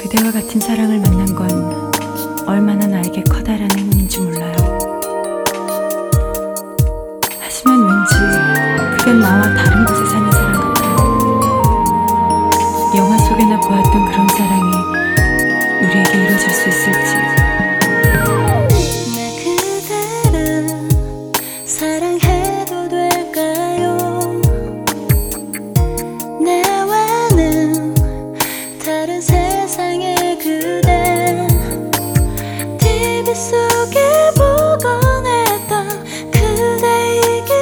그대와 같은 사랑을 만난 건 얼마나 나에게 커다란 행운인지 몰라요. 하지만 왠지 그댄 나와 다른 곳에 사는 사람 같아요. 영화 속에나 보았던 그런 사랑이 우리에게 이루어질 수 있을지. 나 그대를 사랑해도 될까요? 나와는 다른 세상의 그대, TV 속에 보곤 했던 그대이기에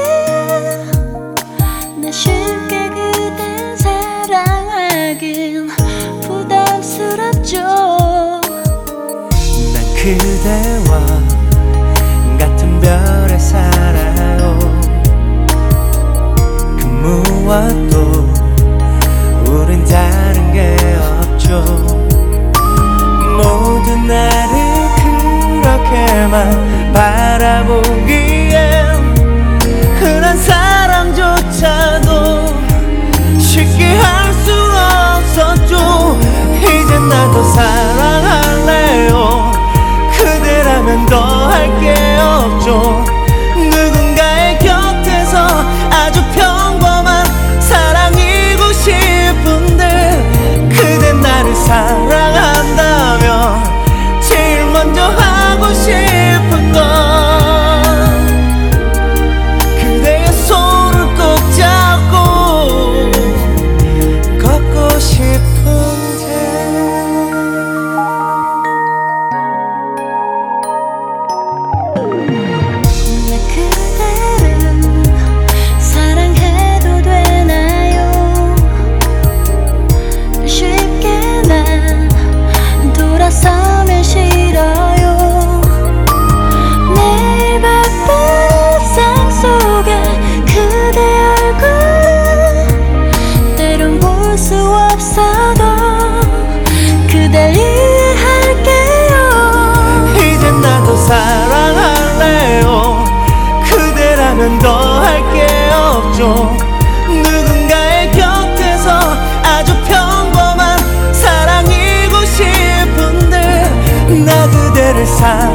나 쉽게 그댈 사랑하긴 부담스럽죠. 난 그대와 같은 별에 살아요. 그 무엇도 우린 다른 게 없죠. 모두 나를 그렇게만 바라보기엔 흔한 사랑조차도 쉽게 할 수 없었죠. 이제 나도 사랑할래요. 그대라면 더 할 게 없죠. 누군가의 곁에서 아주 평범한 사랑이고 싶은데, 그대 나를 사랑한다면 제일 먼저 하고 싶은 건 그대의 손을 꼭 잡고 걷고 싶은데. 나 그대를 사랑해도 되나요? 쉽게 난 돌아서면 싫어요. 매일 바쁜 일상 속에 그대 얼굴 때론 볼 수 없어도 그댈 이해할게요. 이제 나도 사랑할래요. 그대라면 더 할 게 없죠. 누군가의 곁에서 아주 평범한 사랑이고 싶은데, 나 그대를